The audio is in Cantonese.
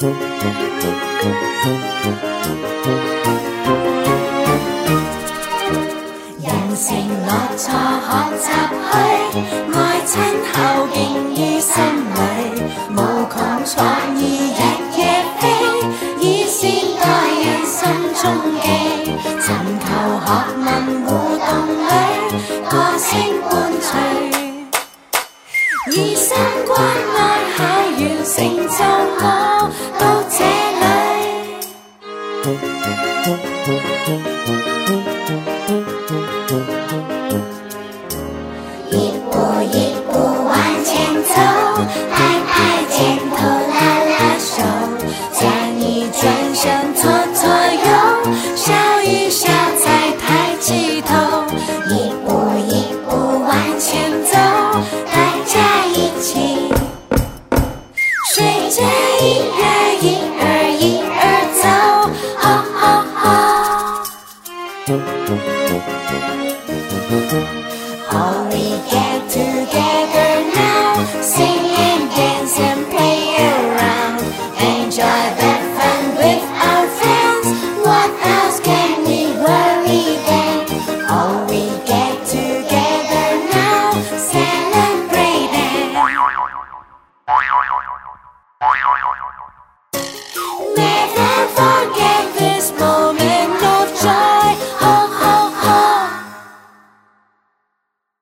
人承諾錯學習去，愛親後勁於心裏，無窮創意日夜飛，以先代人心中記，尋求學問互動裏，歌聲伴隨，以身關愛考完成就我到這裏。一步一步往前走，拍拍肩头拉拉手，将你转身左左右，笑一笑再抬起头。一步一步往前走，大家一起随着音乐一儿一儿走，吼吼吼。Oh, we get together now, sing and dance and play around, enjoy the fun with our friends. What else can we worry then? Oh, we get together now, celebrate it.